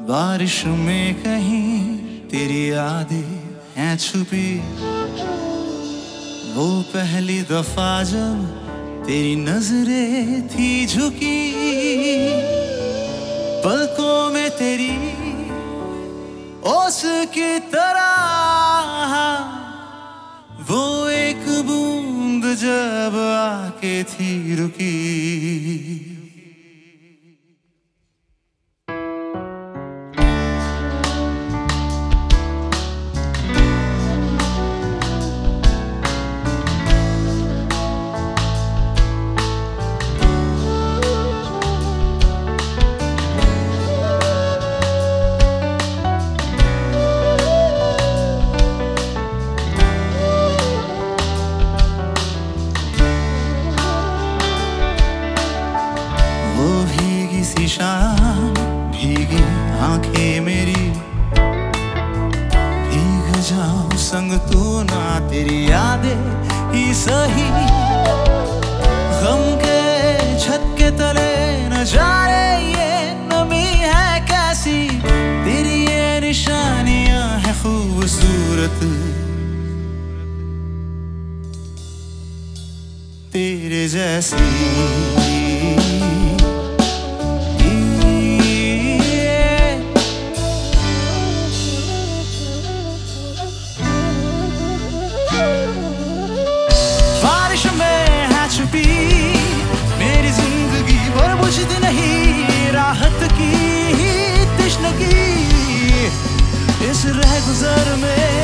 बारिश में कहीं तेरी यादें हैं छुपी, वो पहली दफा जब तेरी नजरें थी झुकी, पलकों में तेरी ओस की तरह वो एक बूंद जब आके थी रुकी। सी शाम भीगी आंखें मेरी, भीग जाऊं संग तू ना, तेरी यादें ही सही, गम के छत के तले न जाने ये नमी है कैसी, तेरी ये निशानियां है खूबसूरत तेरे जैसी। मेरी जिंदगी पर बुझती नहीं राहत की तश्नगी, इस रह गुजर में